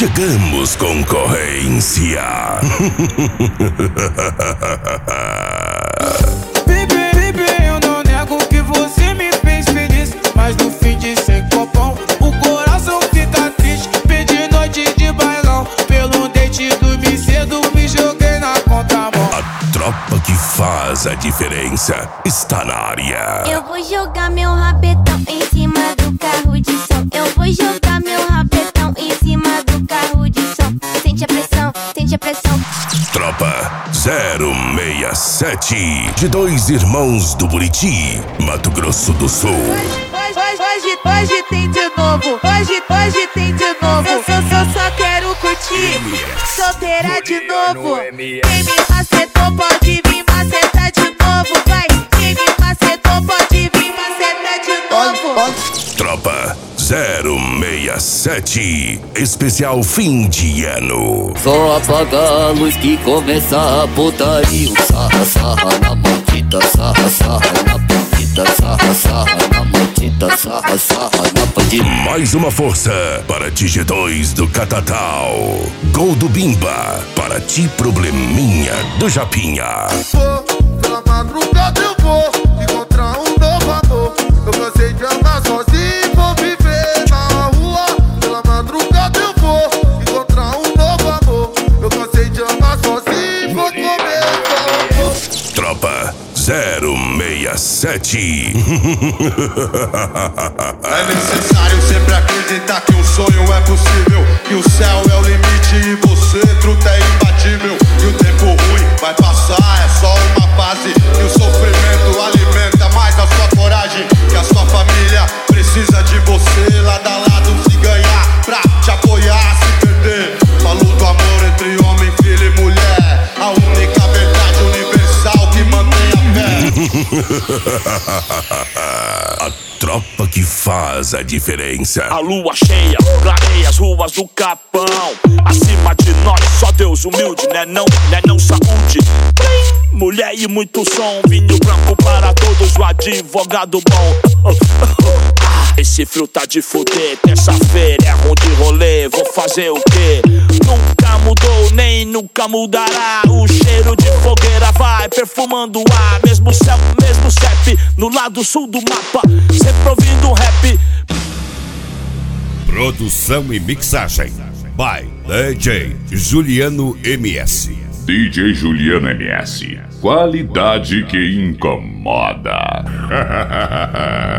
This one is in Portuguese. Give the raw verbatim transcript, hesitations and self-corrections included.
chegamos, concorrência. Baby, baby, eu não nego que você me fez feliz, mas no fim de sem copão, o coração fica triste. Pedi noite de bailão, pelo date dormi cedo, me joguei na contramão. A tropa que faz a diferença está na área. Eu vou jogar meu rabetão em cima do carro de som. Eu vou jogar meu rabetão em cima do carro de som. Sente a pressão, sente a pressão. Tropa zero seis sete, de dois irmãos do Buriti, Mato Grosso do Sul. Hoje, hoje, hoje, hoje tem de novo. Hoje, hoje tem de novo. Eu só, só, só quero curtir. Solteira de novo. Quem me macetou pode vir macetar de novo. Vai, quem me macetou pode vir macetar de novo. Tropa zero seis sete, especial fim de ano. Só apagar a luz que começa a putaria. Sarra, sarra na maldita, sarra, sarra na bandida, sarra, sarra na maldita, sarra, sarra na bandida. Mais uma força para ti G dois do Catatal. Gol do Bimba para ti Probleminha do Japinha. Vou, pela madrugada eu vou encontrar um novo amor. Eu cansei de andar sozinho, vou viver na rua. Pela madrugada eu vou encontrar um novo amor. Eu cansei de andar sozinho, vou comer o Tropa zero seis sete. É necessário sempre acreditar que um sonho é possível, que o céu é o limite e você, truta, é imbatível. E o tempo ruim vai passar, é só uma fase. E o sofrimento alimenta mais a sua coragem. Que a sua família precisa de você, lado a lado se ganhar, pra te apoiar, se perder. Falo do amor entre homem, filho e mulher, a única verdade universal que mantém a A tropa que faz a diferença. A lua cheia clareia as ruas do Capão. Acima de nós, só Deus humilde, né não, né não saúde. Mulher e muito som, vinho branco para todos, o advogado bom. Esse frio tá de fuder, terça-feira é ruim de rolê, vou fazer o quê? Nunca mudou, nem nunca mudará. O cheiro de fogueira vai perfumando o ar. Mesmo céu, mesmo C E P, no lado sul do mapa, sempre ouvindo rap. Produção e mixagem by D J Juliano M S. D J Juliano M S. Qualidade que incomoda.